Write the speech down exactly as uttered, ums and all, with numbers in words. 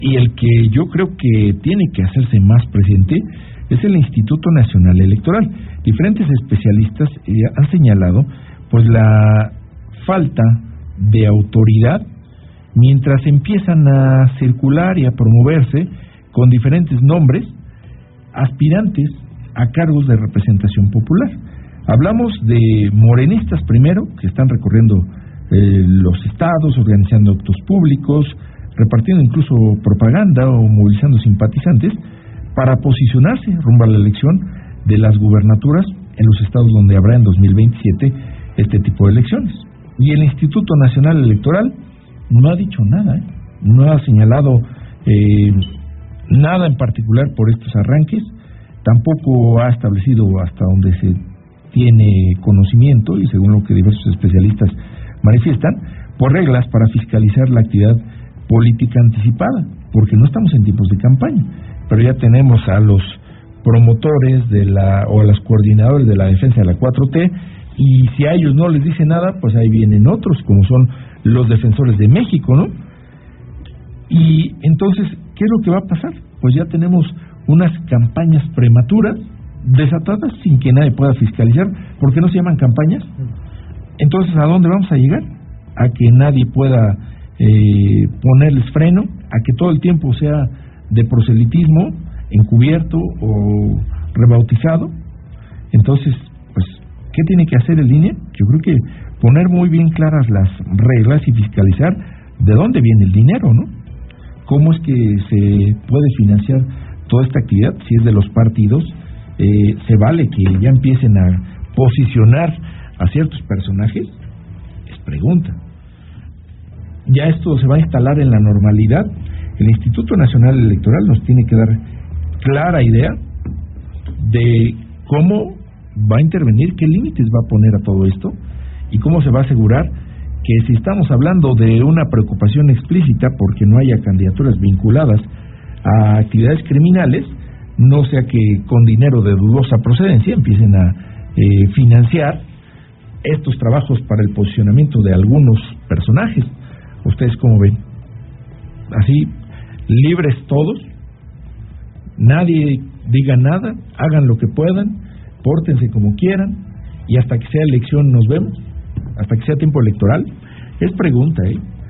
Y el que yo creo que tiene que hacerse más presente es el Instituto Nacional Electoral. Diferentes especialistas eh, han señalado pues la falta de autoridad mientras empiezan a circular y a promoverse con diferentes nombres aspirantes a cargos de representación popular. Hablamos de morenistas primero, que están recorriendo eh, los estados, organizando actos públicos, repartiendo incluso propaganda o movilizando simpatizantes para posicionarse rumbo a la elección de las gubernaturas en los estados donde habrá en dos mil veintisiete este tipo de elecciones. Y el Instituto Nacional Electoral no ha dicho nada, ¿eh? No ha señalado eh, nada en particular por estos arranques, tampoco ha establecido hasta donde se tiene conocimiento y según lo que diversos especialistas manifiestan, por reglas para fiscalizar la actividad política anticipada, porque no estamos en tiempos de campaña, pero ya tenemos a los promotores de la o a los coordinadores de la defensa de la cuatro T, y si a ellos no les dice nada, pues ahí vienen otros, como son los defensores de México, ¿no? Y entonces, ¿qué es lo que va a pasar? Pues ya tenemos unas campañas prematuras, desatadas, sin que nadie pueda fiscalizar. ¿Por qué no se llaman campañas? Entonces, ¿a dónde vamos a llegar? A que nadie pueda eh, ponerles freno, a que todo el tiempo sea de proselitismo, encubierto o rebautizado. Entonces, pues, ¿qué tiene que hacer el I N E? Yo creo que poner muy bien claras las reglas y fiscalizar de dónde viene el dinero, ¿no? ¿Cómo es que se puede financiar toda esta actividad? Si es de los partidos, eh, ¿se vale que ya empiecen a posicionar a ciertos personajes? Es pregunta. Ya esto se va a instalar en la normalidad. El Instituto Nacional Electoral nos tiene que dar clara idea de cómo va a intervenir, qué límites va a poner a todo esto y cómo se va a asegurar que si estamos hablando de una preocupación explícita porque no haya candidaturas vinculadas a actividades criminales, no sea que con dinero de dudosa procedencia empiecen a eh, financiar estos trabajos para el posicionamiento de algunos personajes. ¿Ustedes cómo ven? Así, libres todos, nadie diga nada, hagan lo que puedan, pórtense como quieran y hasta que sea elección nos vemos, hasta que sea tiempo electoral. Es pregunta, ¿eh?